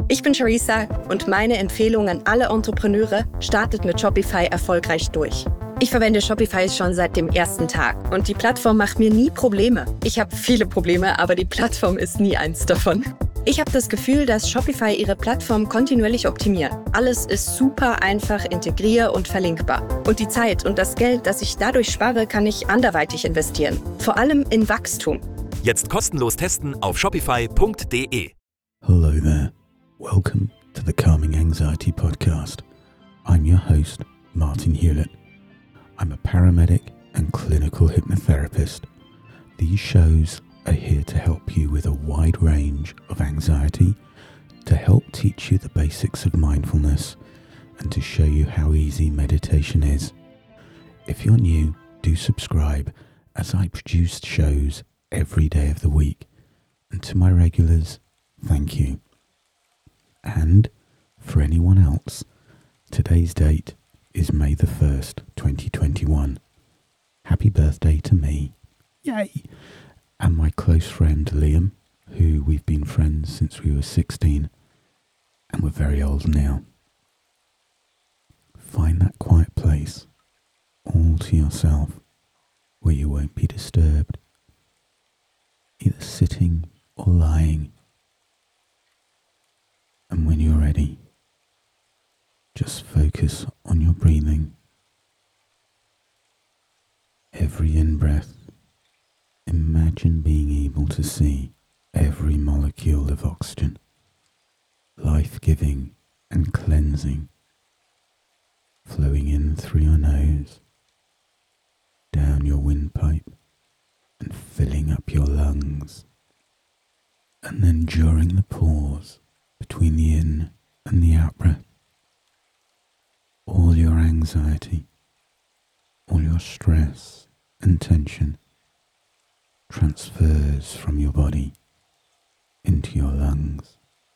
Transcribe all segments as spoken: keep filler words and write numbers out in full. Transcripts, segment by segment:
Ich bin Charissa und meine Empfehlung an alle Entrepreneure: startet mit Shopify erfolgreich durch. Ich verwende Shopify schon seit dem ersten Tag und die Plattform macht mir nie Probleme. Ich habe viele Probleme, aber die Plattform ist nie eins davon. Ich habe das Gefühl, dass Shopify ihre Plattform kontinuierlich optimiert. Alles ist super einfach integrier- und verlinkbar. Und die Zeit und das Geld, das ich dadurch spare, kann ich anderweitig investieren. Vor allem in Wachstum. Jetzt kostenlos testen auf shopify punkt de. Hello there. Welcome to the Calming Anxiety Podcast. I'm your host, Martin Hewlett. I'm a paramedic and clinical hypnotherapist. These shows are here to help you with a wide range of anxiety, to help teach you the basics of mindfulness, and to show you how easy meditation is. If you're new, do subscribe, as I produce shows every day of the week. And to my regulars, thank you. And for anyone else, today's date is May the first, twenty twenty-one. Happy birthday to me. Yay! And my close friend Liam, who we've been friends since we were sixteen, and we're very old now. Find that quiet place, all to yourself, where you won't be disturbed, either sitting or lying. And when you're ready, just focus on your breathing. Every in-breath, imagine being able to see every molecule of oxygen, life-giving and cleansing, flowing in through your nose, down your windpipe, and filling up your lungs. And then during the pause between the in and the out breath, all your anxiety, all your stress and tension transfers from your body into your lungs.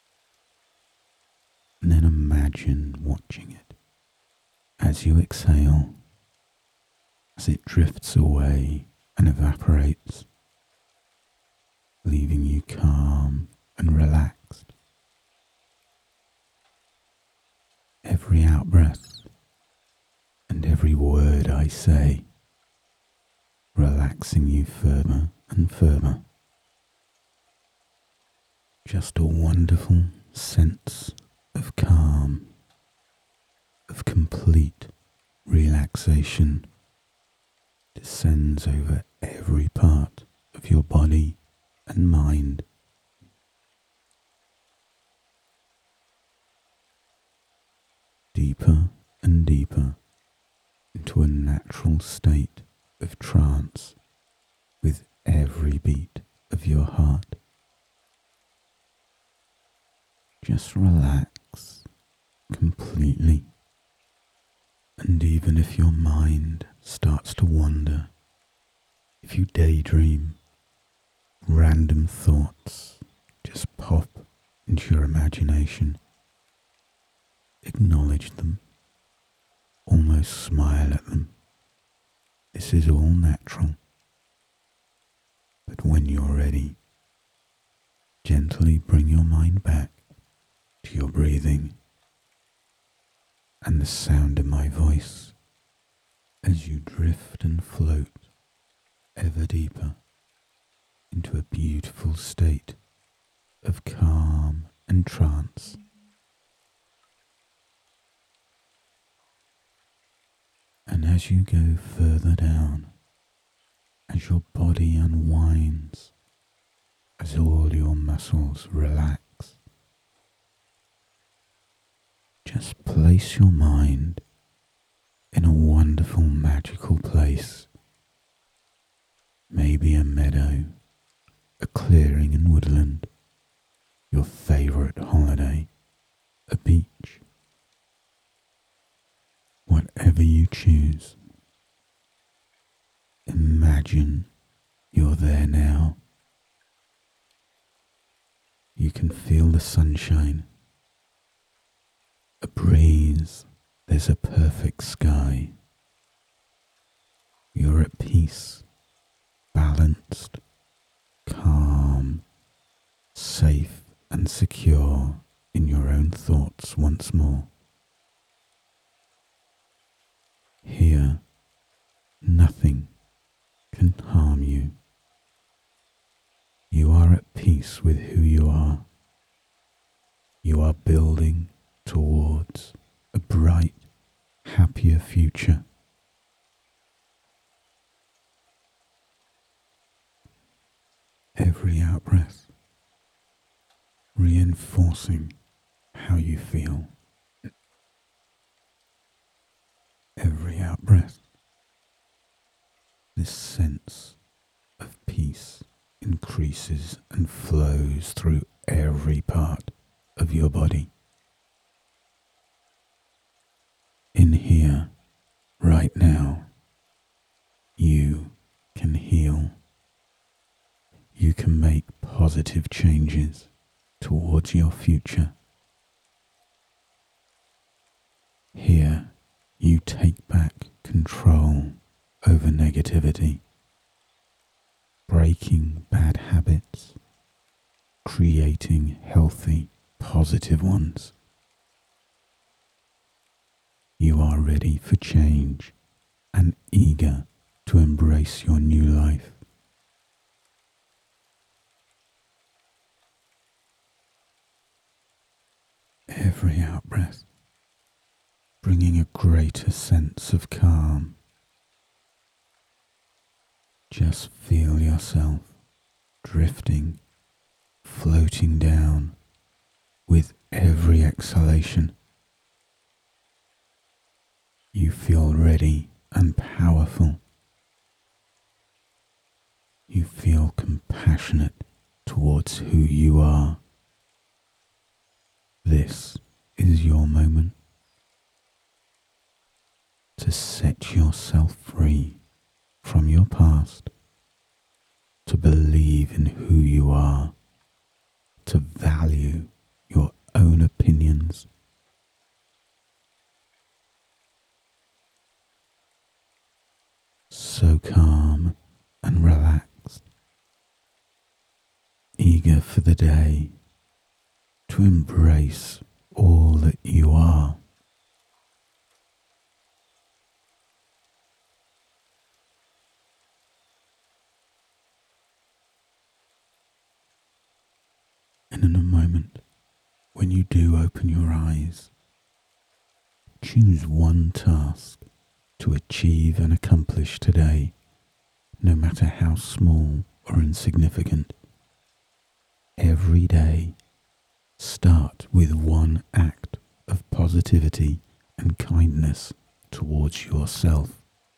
And then imagine watching it as you exhale, as it drifts away and evaporates, leaving you calm and relaxed. Every out-breath and every word I say, relaxing you further and further. Just a wonderful sense of calm, of complete relaxation descends over every part of your body and mind. Deeper and deeper into a natural state of trance with every beat of your heart. Just relax completely, and even if your mind starts to wander, if you daydream, random thoughts just pop into your imagination, acknowledge them, almost smile at them. This is all natural. But when you're ready, gently bring your mind back to your breathing and the sound of my voice as you drift and float ever deeper into a beautiful state of calm and trance. And as you go further down, as your body unwinds, as all your muscles relax, just place your mind in a wonderful magical place. Maybe a meadow, a clearing in woodland, your favourite holiday, a beach. Whatever you choose, imagine you're there now. You can feel the sunshine, a breeze, there's a perfect sky. You're at peace, balanced, calm, safe and secure in your thoughts once more. Here, nothing can harm you. You are at peace with who you are. You are building towards a bright, happier future. Every out-breath reinforcing how you feel. Every out-breath, this sense of peace increases and flows through every part of your body. In here, right now, you can heal. You can make positive changes towards your future. Here, you take back control over negativity, breaking bad habits, creating healthy, positive ones. You are ready for change and eager to embrace your new life. Every out-breath, bringing a greater sense of calm. Just feel yourself drifting, floating down with every exhalation. You feel ready and powerful. You feel compassionate towards who you are. This is your moment to set yourself free from your past, to believe in who you are, to value your own opinions. So calm and relaxed, eager for the day to embrace all that you are. And in a moment, when you do open your eyes, choose one task to achieve and accomplish today, no matter how small or insignificant. Every day, start with one act of positivity and kindness towards yourself.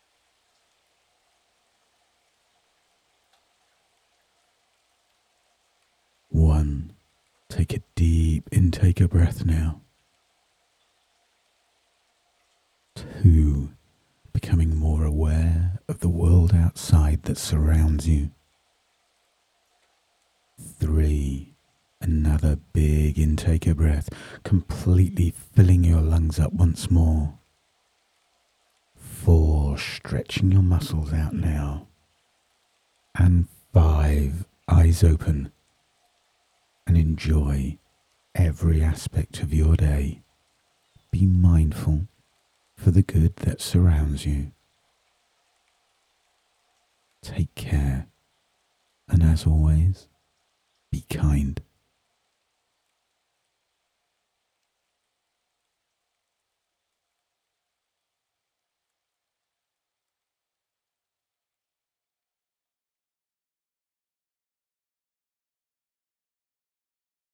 One, take a deep intake of breath now. Two, becoming more aware of the world outside that surrounds you. Three, another big intake of breath, completely filling your lungs up once more. Four, stretching your muscles out now. And five, eyes open, and enjoy every aspect of your day. Be mindful for the good that surrounds you. Take care, and as always, be kind.